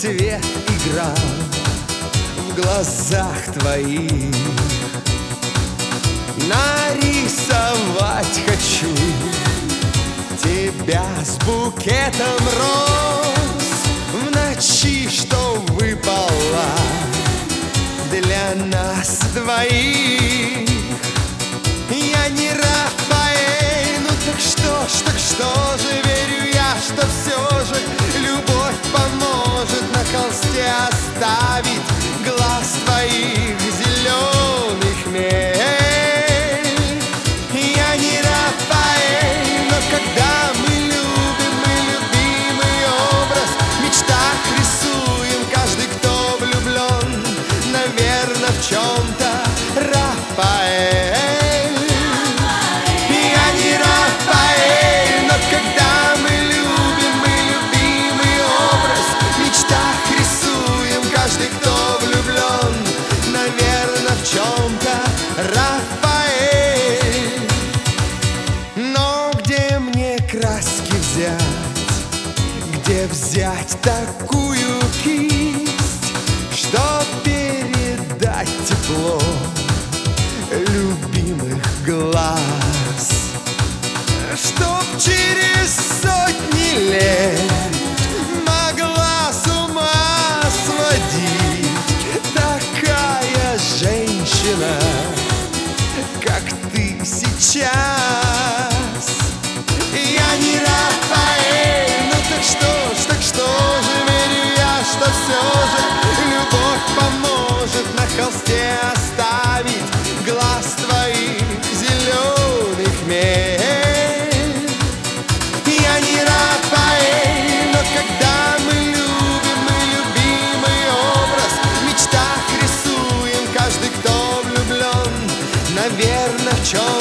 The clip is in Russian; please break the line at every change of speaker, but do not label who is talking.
свет играл в глазах твоих. Нарисовать хочу тебя с букетом роз в ночи, что выпала для нас двоих. Я не Рафаэль, ну так что же, верю я, что все же любовь поможет на холсте оставить глаз твоих зеленых хмель. Я не Рафаэль, но когда мы любим, мы любимый образ в мечтах рисуем. Каждый, кто влюблен, наверное, в чем-то Рафаэль. Рафаэль, но где мне краски взять, где взять такую кисть, чтоб передать тепло любимых глаз, чтоб через сотни лет могла с ума сводить такая женщина, как ты сейчас. Я не Рафаэль, ну так что же, верю я, что все же любовь поможет на холсте оставить глаз твоих зеленых хмель. Я не Рафаэль, но когда мы любим, мы любимый образ в мечтах рисуем. Каждый, кто влюблен, наверное, в чем